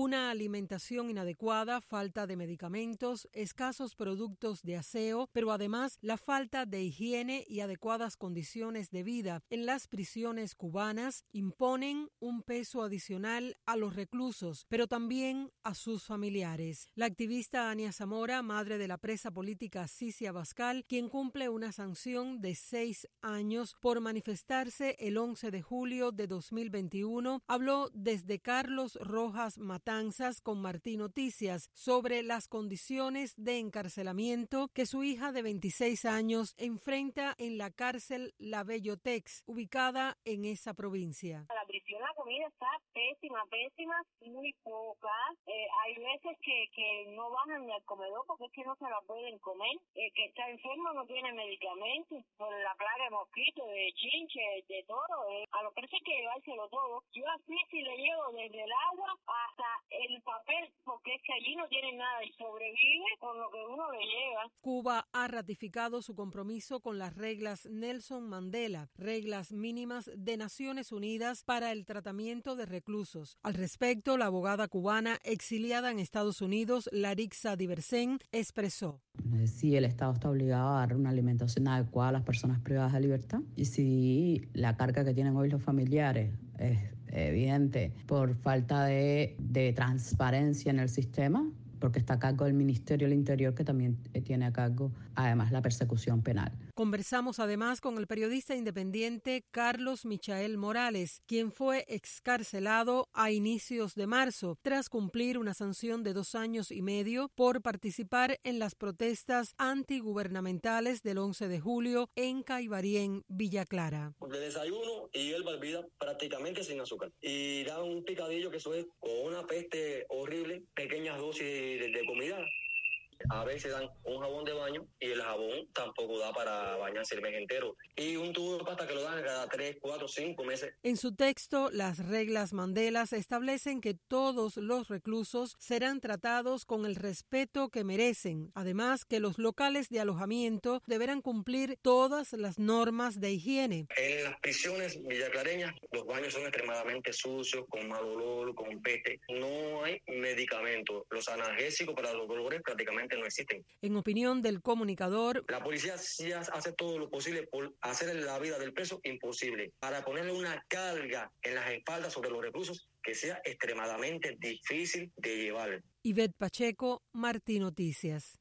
una alimentación inadecuada, falta de medicamentos, escasos productos de aseo, pero además la falta de higiene y adecuadas condiciones de vida en las prisiones cubanas imponen un peso adicional a los reclusos, pero también a sus familiares. La activista Ania Zamora, madre de la presa política Cici Abascal, quien cumple una sanción de 6 años por manifestarse el 11 de julio de 2021, habló desde Carlos Rojas Matanzas con Martín Noticias sobre las condiciones de encarcelamiento que su hija de 26 años enfrenta en la cárcel La Bellotex, ubicada en esa provincia. La prisión, la comida está pésima, muy poca. Hay veces que no bajan ni al comedor porque es que no se la pueden comer. Que está enfermo no tiene medicamentos por la plaga de mosquitos, de chinche, de todo. A los precios hay que llevárselo todo. Yo así si le llevo desde el agua hasta el papel, porque es que allí no tienen nada y sobrevive con lo que uno le lleva. Cuba ha ratificado su compromiso con las reglas Nelson Mandela, reglas mínimas de Naciones Unidas para el tratamiento de reclusos. Al respecto, la abogada cubana exiliada en Estados Unidos, Larixa Diversen, expresó: si el Estado está obligado a dar una alimentación adecuada a las personas privadas de libertad y si la carga que tienen hoy los familiares es evidente por falta de transparencia en el sistema, porque está a cargo del Ministerio del Interior, que también tiene a cargo, además, la persecución penal. Conversamos además con el periodista independiente Carlos Michael Morales, quien fue excarcelado a inicios de marzo tras cumplir una sanción de 2 años y medio por participar en las protestas antigubernamentales del 11 de julio en Caibarien, Villa Clara. De desayuno y hierba hervida prácticamente sin azúcar. Y dan un picadillo que eso es con una peste horrible, pequeñas dosis de comida. A veces dan un jabón de baño y el jabón tampoco da para bañarse el mes entero. Y un tubo de pasta que lo dan cada 3, 4, 5 meses. En su texto, las reglas Mandela establecen que todos los reclusos serán tratados con el respeto que merecen. Además, que los locales de alojamiento deberán cumplir todas las normas de higiene. En las prisiones villaclareñas, los baños son extremadamente sucios, con mal olor, con peste. No hay medicamentos. Los analgésicos para los dolores prácticamente no existen. En opinión del comunicador, la policía sí hace todo lo posible por hacer la vida del preso imposible, para ponerle una carga en las espaldas sobre los reclusos que sea extremadamente difícil de llevar. Ivette Pacheco, Martín Noticias.